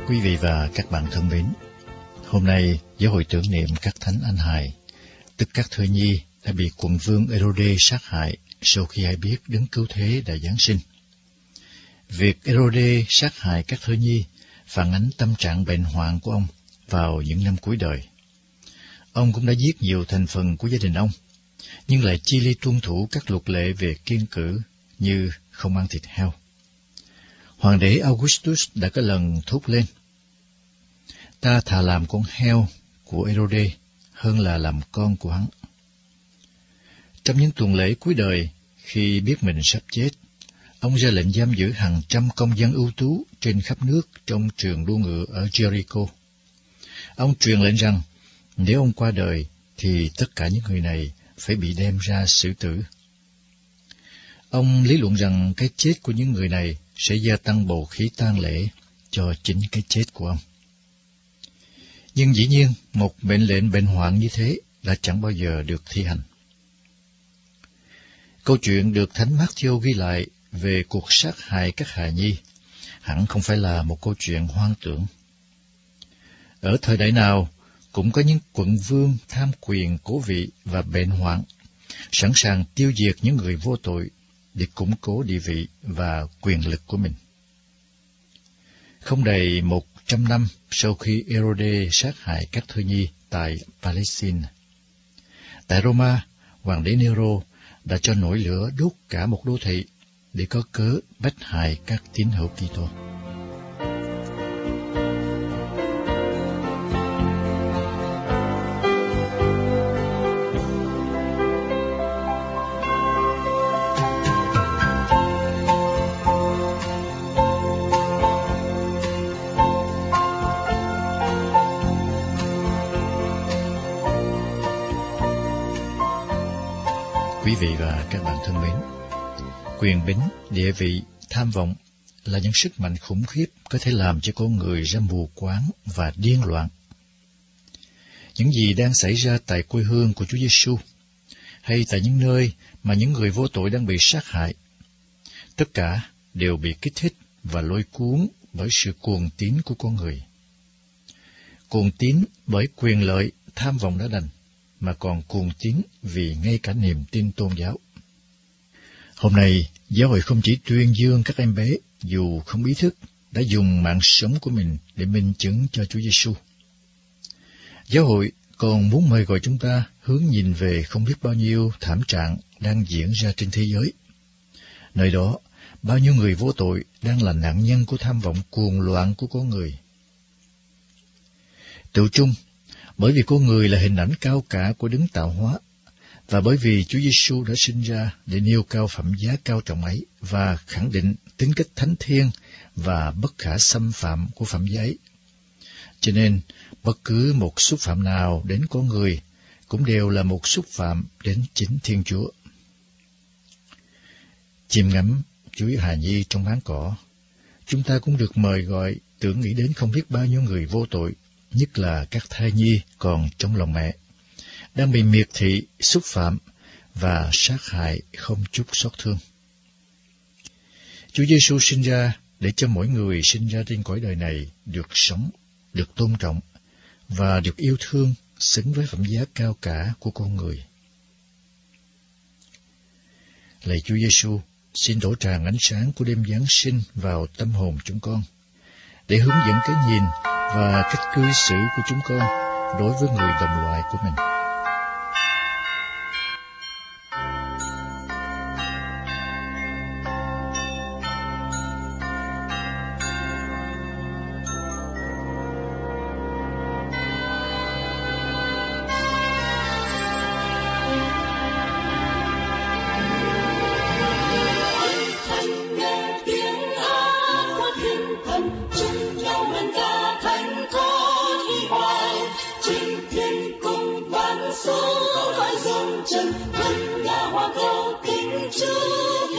Quý vị và các bạn thân mến, hôm nay giáo hội tưởng niệm các thánh anh hài, tức các thơ nhi đã bị quận vương Herode sát hại sau khi ai biết đấng cứu thế đã giáng sinh. Việc Herode sát hại các thơ nhi phản ánh tâm trạng bệnh hoạn của ông vào những năm cuối đời. Ông cũng đã giết nhiều thành phần của gia đình ông, nhưng lại chi li tuân thủ các luật lệ về kiêng cữ như không ăn thịt heo. Hoàng đế Augustus đã có lần thốt lên: ta thà làm con heo của Herode hơn là làm con của hắn. Trong những tuần lễ cuối đời, khi biết mình sắp chết, ông ra lệnh giam giữ hàng trăm công dân ưu tú trên khắp nước trong trường đua ngựa ở Jericho. Ông truyền lệnh rằng nếu ông qua đời thì tất cả những người này phải bị đem ra xử tử. Ông lý luận rằng cái chết của những người này sẽ gia tăng bầu khí tang lễ cho chính cái chết của ông. Nhưng dĩ nhiên, một mệnh lệnh bệnh hoạn như thế đã chẳng bao giờ được thi hành. Câu chuyện được Thánh Mác-thi-ô ghi lại về cuộc sát hại các hài nhi hẳn không phải là một câu chuyện hoang tưởng. Ở thời đại nào cũng có những quận vương tham quyền cố vị và bệnh hoạn, sẵn sàng tiêu diệt những người vô tội để củng cố địa vị và quyền lực của mình. Không đầy 100 năm sau khi Herode sát hại các thơ nhi tại Palestine, tại Roma, hoàng đế Nero đã cho nổi lửa đốt cả một đô thị để có cớ bách hại các tín hữu Kitô. Quý vị và các bạn thân mến, quyền bính, địa vị, tham vọng là những sức mạnh khủng khiếp có thể làm cho con người ra mù quáng và điên loạn. Những gì đang xảy ra tại quê hương của Chúa Giêsu, hay tại những nơi mà những người vô tội đang bị sát hại, tất cả đều bị kích thích và lôi cuốn bởi sự cuồng tín của con người. Cuồng tín bởi quyền lợi, tham vọng đã đành, mà còn cuồng tín vì ngay cả niềm tin tôn giáo. Hôm nay, giáo hội không chỉ tuyên dương các em bé dù không ý thức đã dùng mạng sống của mình để minh chứng cho Chúa Giêsu. Giáo hội còn muốn mời gọi chúng ta hướng nhìn về không biết bao nhiêu thảm trạng đang diễn ra trên thế giới. Nơi đó, bao nhiêu người vô tội đang là nạn nhân của tham vọng cuồng loạn của con người. Tựu chung, bởi vì con người là hình ảnh cao cả của đấng tạo hóa, và bởi vì Chúa Giêsu đã sinh ra để nêu cao phẩm giá cao trọng ấy và khẳng định tính cách thánh thiêng và bất khả xâm phạm của phẩm giá ấy, cho nên bất cứ một xúc phạm nào đến con người cũng đều là một xúc phạm đến chính Thiên Chúa. Chiêm ngắm chuỗi hài nhi trong báng cỏ, chúng ta cũng được mời gọi tưởng nghĩ đến không biết bao nhiêu người vô tội, nhất là các thai nhi còn trong lòng mẹ, đang bị miệt thị, xúc phạm và sát hại không chút xót thương. Chúa Giêsu sinh ra để cho mỗi người sinh ra trên cõi đời này được sống, được tôn trọng và được yêu thương xứng với phẩm giá cao cả của con người. Lạy Chúa Giêsu, xin đổ tràn ánh sáng của đêm Giáng sinh vào tâm hồn chúng con, để hướng dẫn cái nhìn và cách cư xử của chúng con đối với người đồng loại của mình. Chân vân nhà hoa cầu kính Chúa